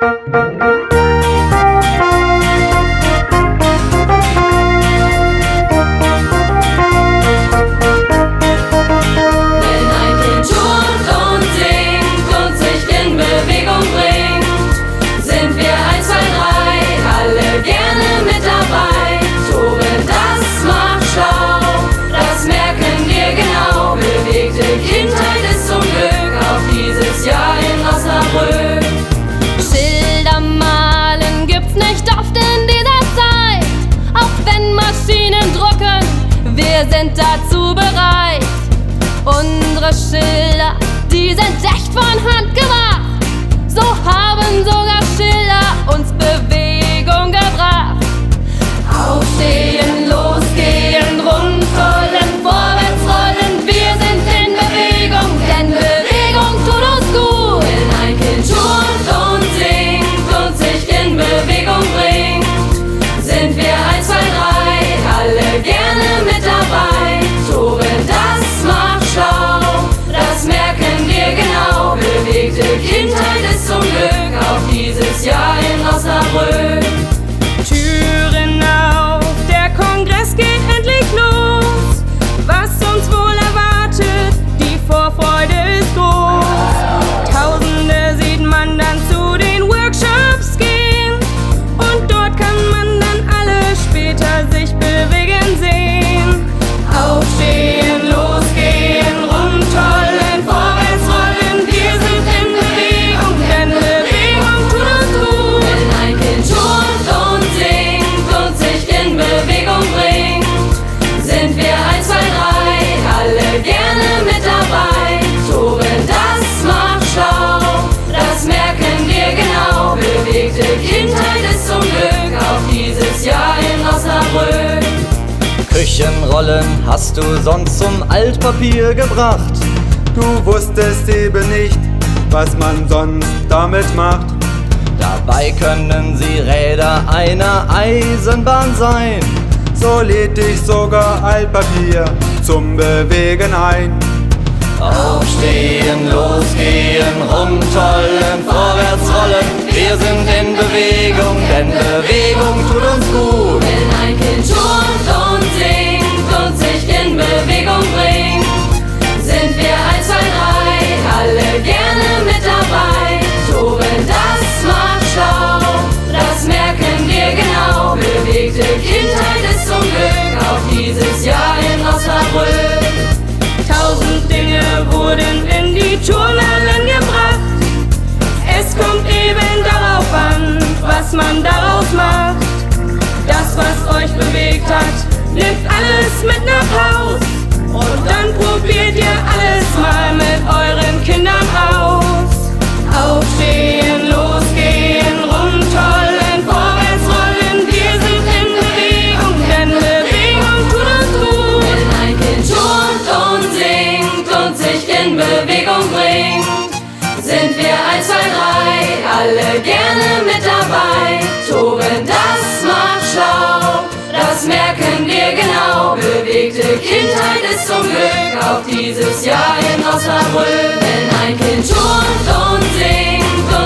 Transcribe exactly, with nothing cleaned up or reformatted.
Schilder malen gibt's nicht oft in dieser Zeit, auch wenn Maschinen drucken, wir sind dazu bereit. Unsere Schilder, die sind echt von Hand gemacht, so haben sogar Schilder uns Bewegung gebracht. Aufstehen, losgehen, rumtollen, vorwärts rollen, wir sind in Bewegung, denn Bewegung tut uns gut. Wenn ein Kind turnt und singt und sich in Bewegung bringt, sind wir eins, zwei, drei, alle gerne mit dabei. Toben, das macht schlau, das merken wir genau. Bewegte Kindheit ist zum Glück auch dieses Jahr in Osnabrück. Türen auf, der Kongress geht endlich los. Was uns wohl erwartet, die Vorfreude ist groß. Tausende sieht man dann zu den Workshops gehen, und dort kann man dann alle später sich bewegen sehen. Aufstehen, losgehen, rumtollen, vorwärts rollen, wir sind in Bewegung, denn Bewegung tut uns gut. Wenn ein Kind turnt und singt und sich in Bewegung bringt, sind wir eins, zwei, drei, alle gerne mit dabei. Toben, das macht schlau, das merken wir genau. Bewegte Kindheit ist zum Glück auch dieses Jahr in Osnabrück. Küchenrollen hast du sonst zum Altpapier gebracht. Du wusstest eben nicht, was man sonst damit macht. Dabei können sie Räder einer Eisenbahn sein. So lädt dich sogar Altpapier zum Bewegen ein. Aufstehen, losgehen, rumtollen, vorwärts rollen, wir sind in Bewegung, denn Bewegung tut uns gut. Wenn ein Kind turnt und singt und sich in Bewegung bringt, sind wir eins, zwei, drei, alle gerne mit dabei. Toben, das macht schlau, das merken wir genau. Bewegte Kindheit ist zum Glück auch dieses Jahr in Osnabrück. Tausend Dinge wurden in die Turnhallen gebracht. Es kommt eben darauf an, was man daraus macht. Das, was euch bewegt hat, nehmt alles mit nach Haus, und dann probiert ihr alles mal mit euren Kindern aus. Aufstehen, losgehen, rumtollen, vorwärts rollen, wir sind in Bewegung, denn Bewegung tut uns gut. Wenn ein Kind turnt und singt und sich in Bewegung bringt, sind wir eins, zwei, drei, alle gerne mit dabei. Toben, das macht schlau, das merken wir genau. Bewegte Kindheit ist zum Glück auch dieses Jahr in Osnabrück. Wenn ein Kind turnt und singt und